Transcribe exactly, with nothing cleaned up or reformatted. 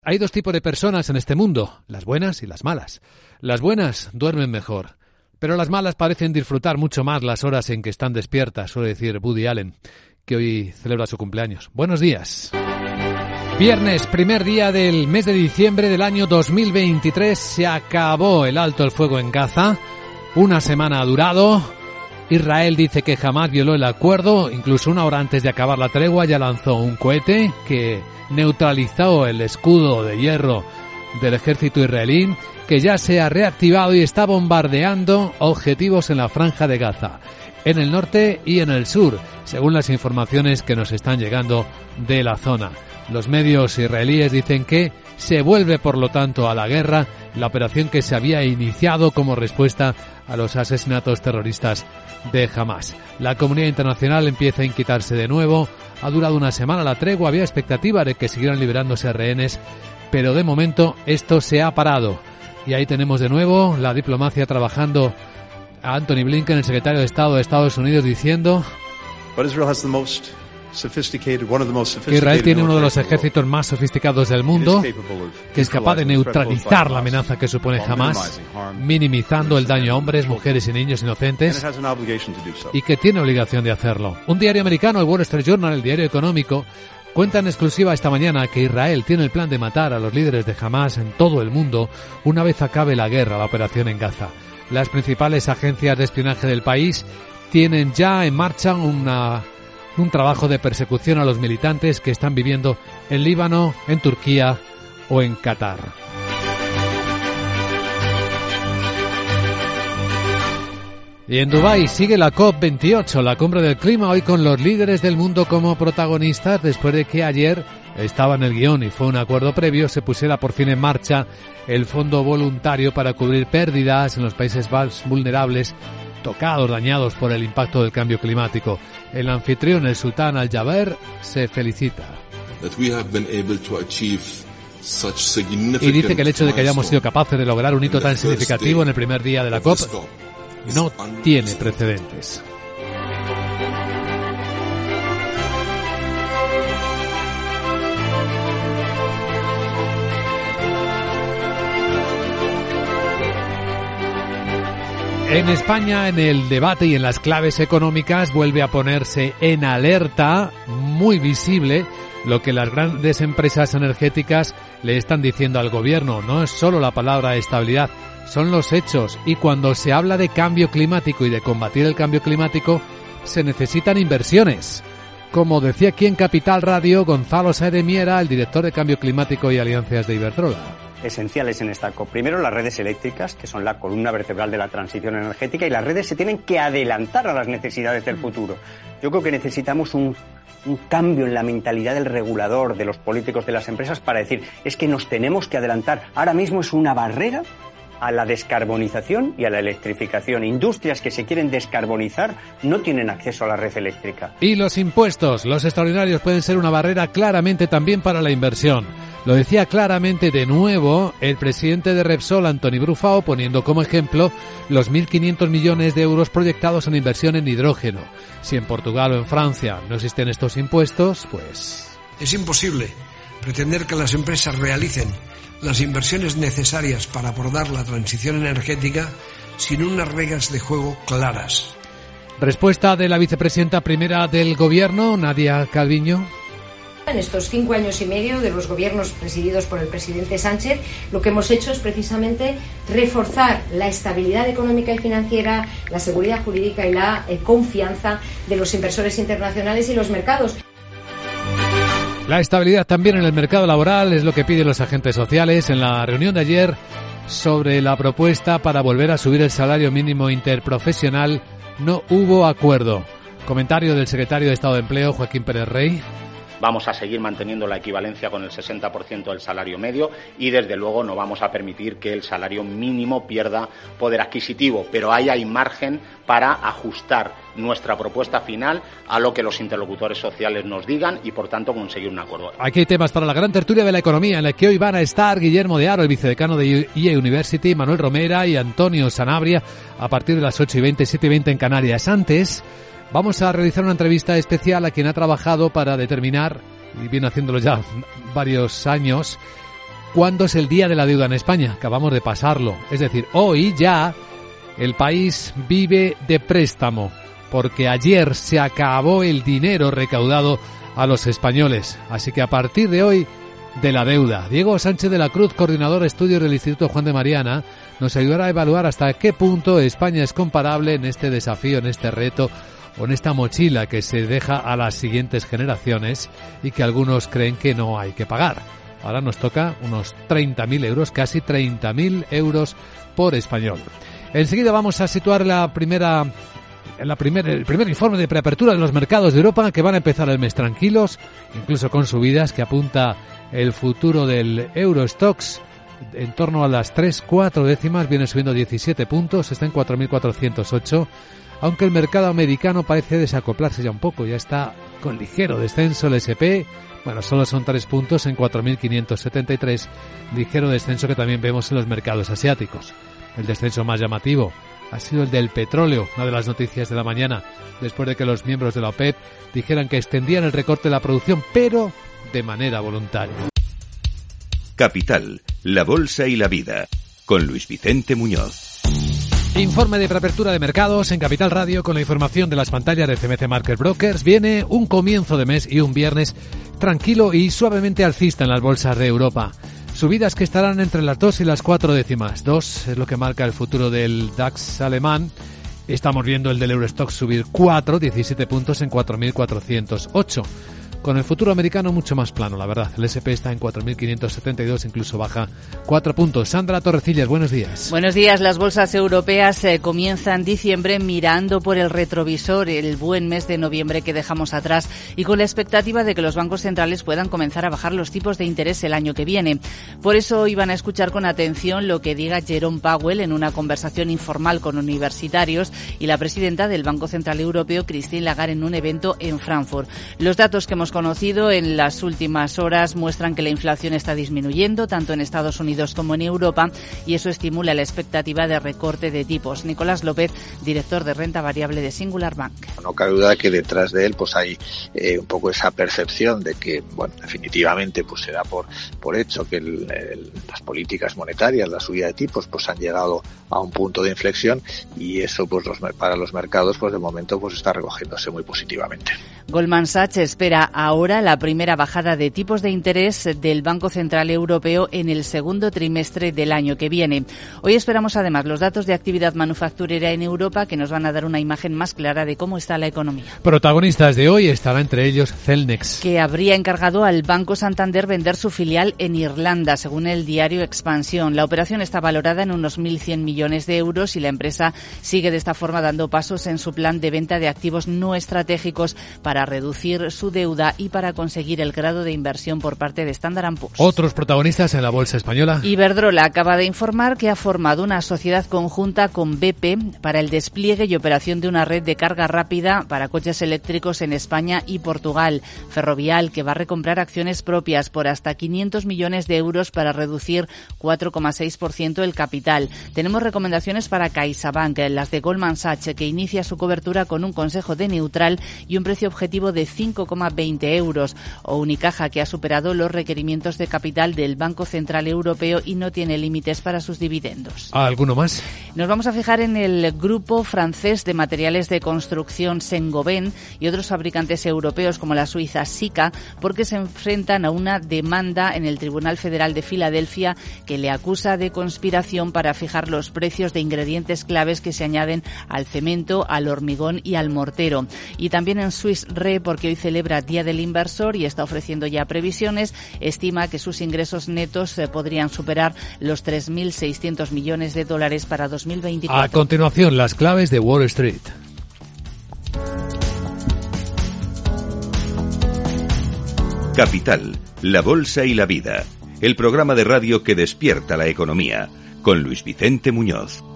Hay dos tipos de personas en este mundo, las buenas y las malas. Las buenas duermen mejor, pero las malas parecen disfrutar mucho más las horas en que están despiertas, suele decir Woody Allen, que hoy celebra su cumpleaños. Buenos días. Viernes, primer día del mes de diciembre del año dos mil veintitrés, se acabó el alto el fuego en Gaza. Una semana ha durado. Israel dice que jamás violó el acuerdo, incluso una hora antes de acabar la tregua ya lanzó un cohete que neutralizó el escudo de hierro del ejército israelí, que ya se ha reactivado y está bombardeando objetivos en la franja de Gaza, en el norte y en el sur, según las informaciones que nos están llegando de la zona. Los medios israelíes dicen que se vuelve, por lo tanto, a la guerra, la operación que se había iniciado como respuesta a los asesinatos terroristas de Hamás. La comunidad internacional empieza a inquietarse de nuevo. Ha durado una semana la tregua, había expectativa de que siguieran liberándose rehenes, pero de momento esto se ha parado. Y ahí tenemos de nuevo la diplomacia trabajando a Anthony Blinken, el secretario de Estado de Estados Unidos, diciendo que Israel tiene uno de los ejércitos más sofisticados del mundo, que es capaz de neutralizar la amenaza que supone Hamás, minimizando el daño a hombres, mujeres y niños inocentes, y que tiene obligación de hacerlo. Un diario americano, el Wall Street Journal, el diario económico, cuenta en exclusiva esta mañana que Israel tiene el plan de matar a los líderes de Hamás en todo el mundo una vez acabe la guerra, la operación en Gaza. Las principales agencias de espionaje del país tienen ya en marcha una... un trabajo de persecución a los militantes que están viviendo en Líbano, en Turquía o en Qatar. Y en Dubái sigue la COP veintiocho, la cumbre del clima, hoy con los líderes del mundo como protagonistas, después de que ayer estaba en el guión y fue un acuerdo previo, se pusiera por fin en marcha el fondo voluntario para cubrir pérdidas en los países más vulnerables tocados, dañados por el impacto del cambio climático. El anfitrión, el sultán Al-Jaber, se felicita. Y dice que el hecho de que hayamos sido capaces de lograr un hito tan significativo en el primer día de la COP no tiene precedentes. En España, en el debate y en las claves económicas, vuelve a ponerse en alerta, muy visible, lo que las grandes empresas energéticas le están diciendo al gobierno. No es solo la palabra estabilidad, son los hechos. Y cuando se habla de cambio climático y de combatir el cambio climático, se necesitan inversiones. Como decía aquí en Capital Radio Gonzalo Sáez de Miera, el director de Cambio Climático y Alianzas de Iberdrola. Esenciales en esta COP. Primero, las redes eléctricas, que son la columna vertebral de la transición energética, y las redes se tienen que adelantar a las necesidades del futuro. Yo creo que necesitamos un, un cambio en la mentalidad del regulador, de los políticos, de las empresas, para decir, es que nos tenemos que adelantar. Ahora mismo es una barrera a la descarbonización y a la electrificación. Industrias que se quieren descarbonizar no tienen acceso a la red eléctrica. Y los impuestos, los extraordinarios, pueden ser una barrera claramente también para la inversión. Lo decía claramente de nuevo el presidente de Repsol, Antoni Brufao, poniendo como ejemplo los mil quinientos millones de euros proyectados en inversión en hidrógeno. Si en Portugal o en Francia no existen estos impuestos, pues... Es imposible pretender que las empresas realicen las inversiones necesarias para abordar la transición energética sin unas reglas de juego claras. Respuesta de la vicepresidenta primera del Gobierno, Nadia Calviño. En estos cinco años y medio de los gobiernos presididos por el presidente Sánchez, lo que hemos hecho es precisamente reforzar la estabilidad económica y financiera, la seguridad jurídica y la eh, confianza de los inversores internacionales y los mercados. La estabilidad también en el mercado laboral es lo que piden los agentes sociales. En la reunión de ayer sobre la propuesta para volver a subir el salario mínimo interprofesional no hubo acuerdo. Comentario del secretario de Estado de Empleo, Joaquín Pérez Rey. Vamos a seguir manteniendo la equivalencia con el sesenta por ciento del salario medio y, desde luego, no vamos a permitir que el salario mínimo pierda poder adquisitivo. Pero ahí hay margen para ajustar nuestra propuesta final a lo que los interlocutores sociales nos digan y, por tanto, conseguir un acuerdo. Aquí hay temas para la gran tertulia de la economía, en la que hoy van a estar Guillermo de Haro, el vicedecano de I E University, Manuel Romera y Antonio Sanabria, a partir de las ocho y veinte, siete y veinte en Canarias. Antes... vamos a realizar una entrevista especial a quien ha trabajado para determinar, y viene haciéndolo ya varios años, ¿cuándo es el día de la deuda en España? Acabamos de pasarlo. Es decir, hoy ya el país vive de préstamo, porque ayer se acabó el dinero recaudado a los españoles. Así que a partir de hoy, de la deuda. Diego Sánchez de la Cruz, coordinador de estudios del Instituto Juan de Mariana, nos ayudará a evaluar hasta qué punto España es comparable en este desafío, en este reto o en esta mochila que se deja a las siguientes generaciones y que algunos creen que no hay que pagar. Ahora nos toca unos treinta mil euros, casi treinta mil euros por español. Enseguida vamos a situar la primera... La primer, el primer informe de preapertura de los mercados de Europa, que van a empezar el mes tranquilos, incluso con subidas, que apunta el futuro del Eurostoxx en torno a las tres cuatro décimas, viene subiendo diecisiete puntos, está en cuatro mil cuatrocientos ocho, aunque el mercado americano parece desacoplarse ya un poco, ya está con ligero descenso el ese pe, bueno, solo son tres puntos en cuatro mil quinientos setenta y tres, ligero descenso que también vemos en los mercados asiáticos. El descenso más llamativo ha sido el del petróleo, una de las noticias de la mañana, después de que los miembros de la OPEP dijeran que extendían el recorte de la producción, pero de manera voluntaria. Capital, la bolsa y la vida, con Luis Vicente Muñoz. Informe de preapertura de mercados en Capital Radio con la información de las pantallas de C M C Market Brokers. Viene un comienzo de mes y un viernes tranquilo y suavemente alcista en las bolsas de Europa. Subidas que estarán entre las dos y las cuatro décimas. Dos es lo que marca el futuro del DAX alemán. Estamos viendo el del Eurostoxx subir cuatro, diecisiete puntos en cuatro mil cuatrocientos ocho. Con el futuro americano mucho más plano, la verdad. El ese pe está en cuatro mil quinientos setenta y dos, incluso baja cuatro puntos. Sandra Torrecillas, buenos días. Buenos días. Las bolsas europeas eh, comienzan diciembre mirando por el retrovisor el buen mes de noviembre que dejamos atrás y con la expectativa de que los bancos centrales puedan comenzar a bajar los tipos de interés el año que viene. Por eso hoy van a escuchar con atención lo que diga Jerome Powell en una conversación informal con universitarios y la presidenta del Banco Central Europeo, Christine Lagarde, en un evento en Frankfurt. Los datos que hemos conocido en las últimas horas muestran que la inflación está disminuyendo tanto en Estados Unidos como en Europa y eso estimula la expectativa de recorte de tipos. Nicolás López, director de renta variable de Singular Bank. No cabe duda que detrás de él pues hay eh, un poco esa percepción de que, bueno, definitivamente pues se da por por hecho que el, el, las políticas monetarias, la subida de tipos pues han llegado a un punto de inflexión y eso pues los, para los mercados pues de momento pues está recogiéndose muy positivamente. Goldman Sachs espera ahora la primera bajada de tipos de interés del Banco Central Europeo en el segundo trimestre del año que viene. Hoy esperamos además los datos de actividad manufacturera en Europa que nos van a dar una imagen más clara de cómo está la economía. Protagonistas de hoy estará entre ellos Celnex, que habría encargado al Banco Santander vender su filial en Irlanda, según el diario Expansión. La operación está valorada en unos mil cien millones de euros y la empresa sigue de esta forma dando pasos en su plan de venta de activos no estratégicos para reducir su deuda y para conseguir el grado de inversión por parte de Standard and Poor's. Otros protagonistas en la bolsa española. Iberdrola acaba de informar que ha formado una sociedad conjunta con B P para el despliegue y operación de una red de carga rápida para coches eléctricos en España y Portugal. Ferrovial, que va a recomprar acciones propias por hasta quinientos millones de euros para reducir cuatro coma seis por ciento el capital. Tenemos recomendaciones para CaixaBank, las de Goldman Sachs, que inicia su cobertura con un consejo de neutral y un precio objetivo de cinco coma veinte euros, o Unicaja, que ha superado los requerimientos de capital del Banco Central Europeo y no tiene límites para sus dividendos. ¿Alguno más? Nos vamos a fijar en el grupo francés de materiales de construcción Saint-Gobain y otros fabricantes europeos como la suiza Sika, porque se enfrentan a una demanda en el Tribunal Federal de Filadelfia que le acusa de conspiración para fijar los precios de ingredientes claves que se añaden al cemento, al hormigón y al mortero. Y también en Swiss Re, porque hoy celebra Día del Inversor y está ofreciendo ya previsiones, estima que sus ingresos netos eh, podrían superar los tres mil seiscientos millones de dólares para dos mil veinticuatro. A continuación, las claves de Wall Street. Capital, la bolsa y la vida. El programa de radio que despierta la economía. Con Luis Vicente Muñoz.